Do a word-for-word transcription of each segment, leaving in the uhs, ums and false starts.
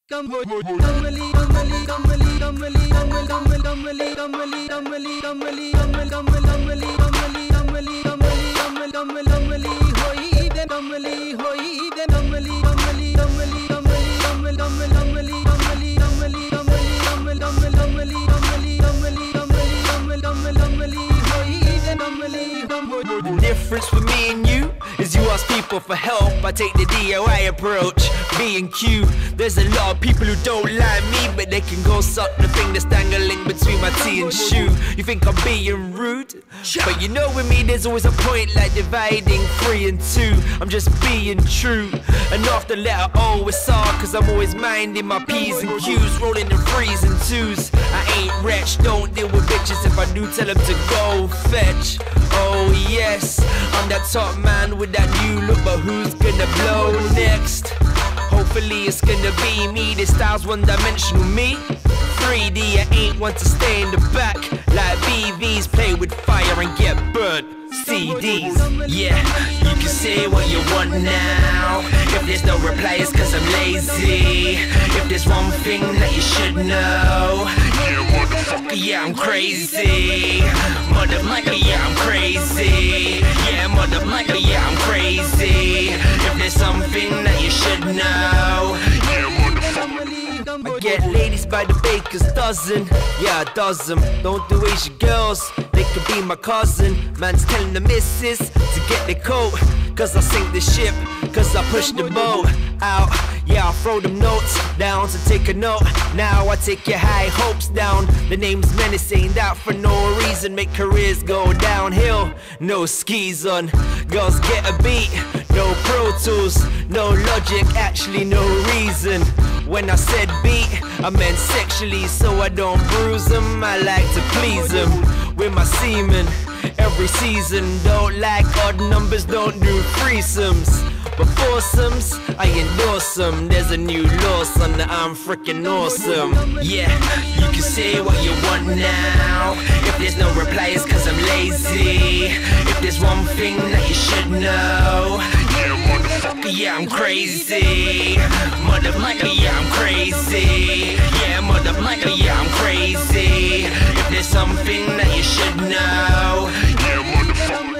The difference for me and you is you ask people for help, I take the D I Y approach. B and Q, there's a lot of people who don't like me, but they can go suck the thing that's dangling between my T and shoe. You think I'm being rude? But you know with me there's always a point, like dividing three and two. I'm just being true. And after letter O it's R, cause I'm always minding my P's and Q's, rolling the threes and twos. I ain't wretch, don't deal with bitches. If I do, tell them to go fetch. Oh yes, I'm that top man with that new look, but who's gonna blow next? Hopefully it's gonna be me, this style's one-dimensional me. three D, I ain't one to stay in the back, like B Vs, play with fire and get burnt. C Ds, yeah, you can say what you want now. If there's no reply it's cause I'm lazy. If there's one thing that you should know, yeah, motherfucker, yeah, I'm crazy. Motherfucker, yeah, I'm crazy. Yeah, motherfucker, yeah, I'm crazy. If there's something that you should know, yeah, motherfucker. I get ladies by the baker's dozen, yeah, a dozen. Don't do Asian girls, they could be my cousin. Man's telling the missus to get the coat, cause I sink the ship, cause I push the boat out. Yeah, I throw them notes down to take a note. Now I take your high hopes down. The name's Menace, ain't out for no reason. Make careers go downhill, no skis on. Girls get a beat, no Pro Tools, no logic, actually no reason. When I said beat, I meant sexually, so I don't bruise them. I like to please them with my semen every season. Don't like odd numbers, don't do threesomes, but foursomes, I endorse them. There's a new law, son, that I'm freaking awesome. Yeah, you can say what you want now. If there's no reply it's cause I'm lazy. If there's one thing that you should know, yeah, motherfucker, yeah, I'm crazy. Motherfucker, yeah, I'm crazy. Yeah, motherfucker, yeah, I'm crazy. If there's something that you should know, yeah, motherfucker.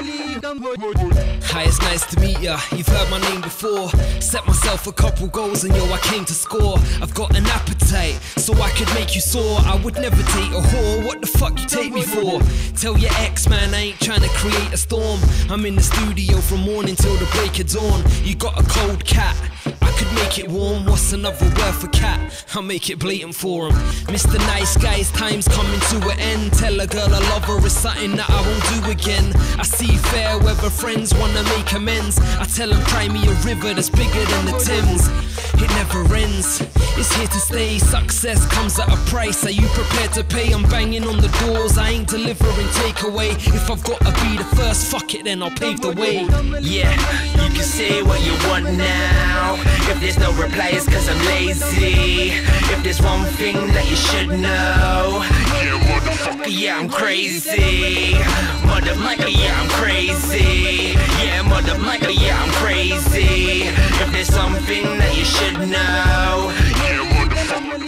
Hi, it's nice to meet ya, you've heard my name before. Set myself a couple goals and yo, I came to score. I've got an appetite, so I could make you sore. I would never date a whore, what the fuck you take me for? Tell your ex, man, I ain't trying to create a storm. I'm in the studio from morning till the break of dawn. You got a cold cat, I could make it warm. What's another word for cat? I'll make it blatant for him. Mister Nice Guy's time's coming to an end. Tell a girl I love her is something that I won't do again. I see fair weather friends wanna make amends. I tell them try me a river that's bigger than the Thames. It never ends, it's here to stay. Success comes at a price, are you prepared to pay? I'm banging on the doors, I ain't delivering takeaway. If I've gotta be the first, fuck it then I'll pave the way. Yeah, you can say what you want now. If there's no reply it's cause I'm lazy. If there's one thing that you should know, yeah, motherfucker, yeah, I'm crazy. Motherfucker, yeah, I'm crazy. Yeah, motherfucker, yeah, I'm crazy. If there's something that you should know, yeah, motherfucker.